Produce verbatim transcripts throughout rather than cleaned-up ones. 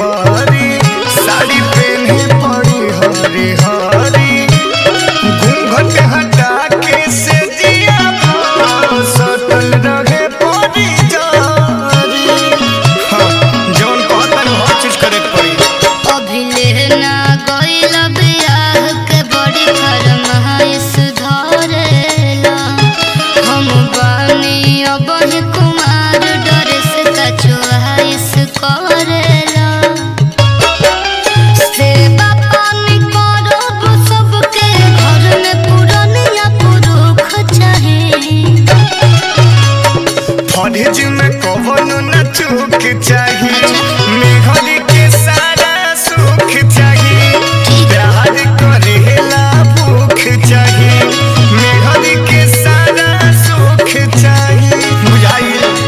परी साड़ी पहने पड़ी हरी हरी घूंघट हटा के से जिया सटल रहे परी जारी। हाँ जौन कहतन हर चीज करे पड़ी। अभी लेना गइल बियाह के बड़ी फरमाइश धरेला हम बानी अब कुमार ड्रेस का चॉइस करेला सेवा पानी करब सबके घर में पुरनिया पुरुष चाही फरेज में कवनो न चूक चाही मेहरी के सारा सुख चाही प्यार करेला भूख चाही मेहरी के सारा सुख चाही। बुझाई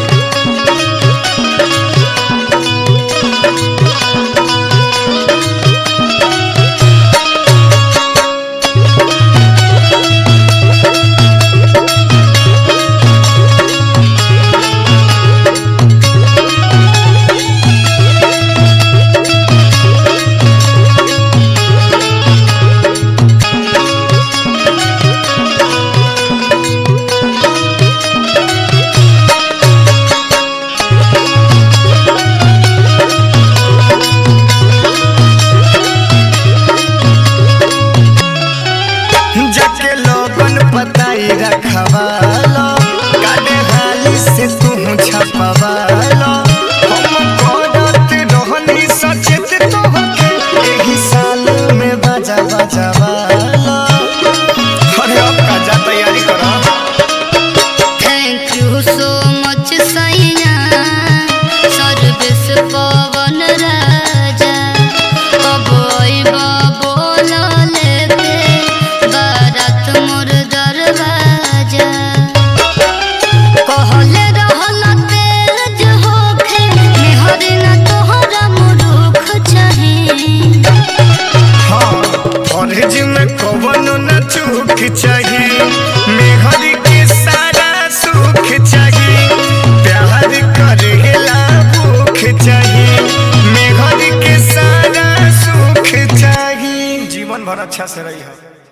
जाके लोगन पताई रखवालो काले हाली से तू छपवालो हम करत रहनी सचेत तोहके एही साल में बाजा बजवालो। अरे अब का जा तैयारी करो। थैंक यू सो मच सैया सर्विस पवन राजा अब अइबा बोल लेके बारात मोर दरवाजा कहले रहल तेज होखे मेहरी ना तोहरा मुरुख चाही। हाँ फरेज में कवनो न चूक चाही मेहरी के सारा सुख चाही प्यार करेला भूख चाही मेहरी के सारा सुख चाही। जीवन भर अच्छा से रही है।